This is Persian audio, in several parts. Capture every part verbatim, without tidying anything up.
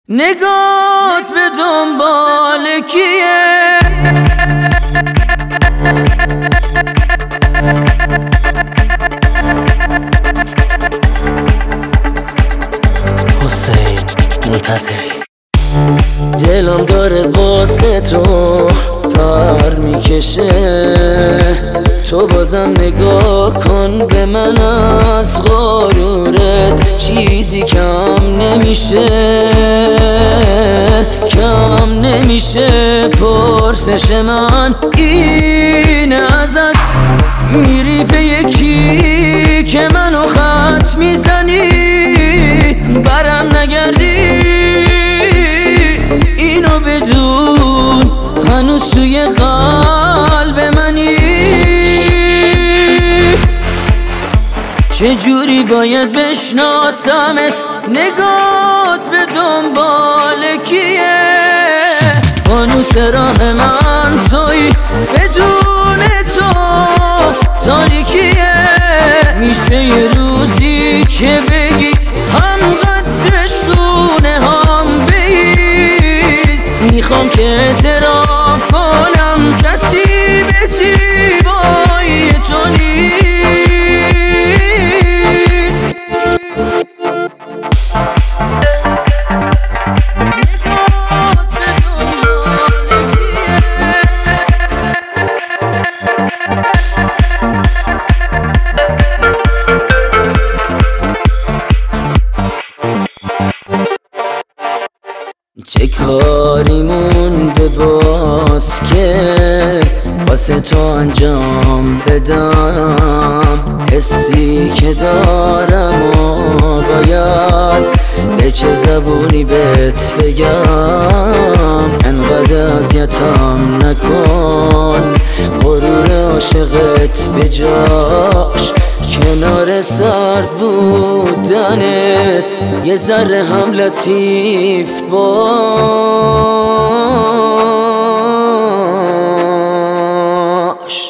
نگات به دنبال کیه؟ حسین منتظری. دلم داره واسه تو پر میکشه، تو بازم نگاه کن به من، از غرورت چیزی کم نمیشه، کم نمیشه. پرسش من اینه ازت، میری به یکی که منو خط میزنی، برم نگردی اینو بدون، هنوز توی قلب منی. چجوری باید بشناسمت؟ نگات به دنبال کیه؟ فانوس راه من توی، بدون تو تاریکیه. میشه یه روزی که بگی هم قدرشونه هم بیز، میخوام که اعتراف کنم کسی به زیبایی تو نیست. چه کاری مونده باز که واسه تو انجام بدم؟ حسی که دارم و باید به چه زبونی بهت بگم؟ انقدر اذیتم نکن، غرور عاشقت به جاش کنار سرد بودنت یه ذره هم لطیف باش.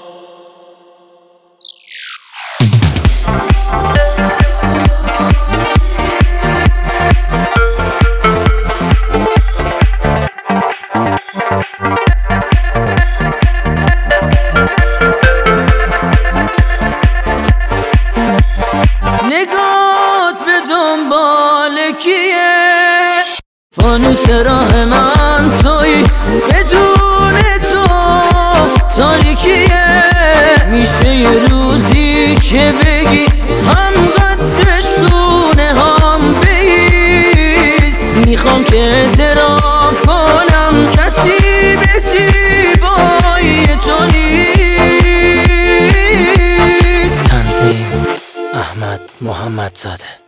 نگات به دنبال کیه؟ فانوس راه من توی، بدون تو تاریکیه. میشه یه روزی که بگی هم قدرشونه هم بیز، میخوام که اعتراف کنم کسی به زیبایی تو نیست. تنظیم احمد محمدزاده.